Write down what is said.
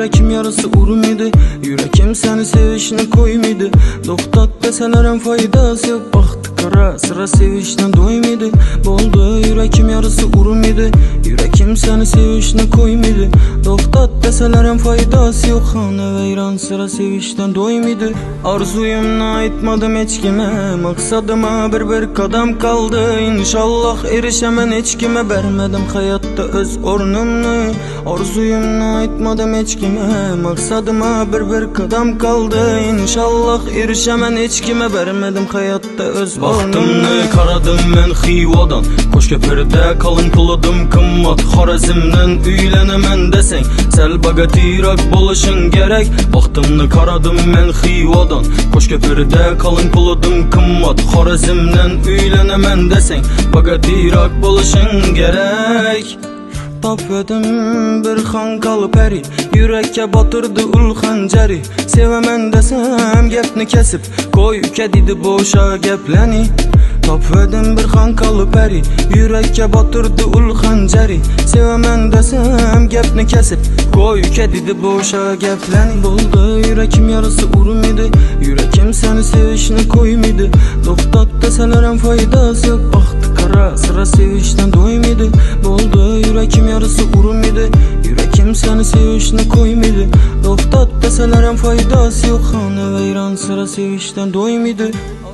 yürekim yarısı urum idi. Yürekim seni sevişine koymaydı. Doktat deselerem faydası yok. Baktı kara sıra sevişine doymaydı. Boldu yürekim yarısı urum idi. Yürekim seni sevişine koymaydı. Doktat deselerem faydası yok. Hane veyran sıra sevişten doymaydı. Arzuyumla aytmadım hiç kime. Maksadıma bir kadam kaldı. İnşallah erişemen hiç kime. Vermedim hayatta öz ornumnu. Arzuyumla aytmadım hiç kime. Maksadıma bir kadam kaldı. İnşallah erişemen hiç kime. Vermedim hayatta öz ornumnu. Karadım ben Xivadan. Koşkeperde kalın kuladım kımmat. Xorazmdan uylenemen desen sel bagatirak boluşun gerek. Baktımını karadım ben Xivadan. Koşkeperde kalın kuladım kımmat. Xorazmdan uylenemen desen bagatirak boluşun gerek. Tapvedim bir xankalı peri. Yürekke batırdı ul xancari. Sevemen desem gepni kesip koy kedidi boşa gepleni. Tapvedim bir xankalı peri. Yürekke batırdı ul xancari. Sevemen desem gepni kesip koy kedidi boşa gepleni. Boldu yürekim yarısı urum idi. Yürekim seni sevişine koymaydı. Doktat deselerem faydası yok. Baktı kara sıra sevişten doymaydı. Boldu yürekim yarısı urum idi. Yürekim seni sevişine koymaydı. Doktat deselerem faydası yok. Hane veyran sıra sevişten doymaydı.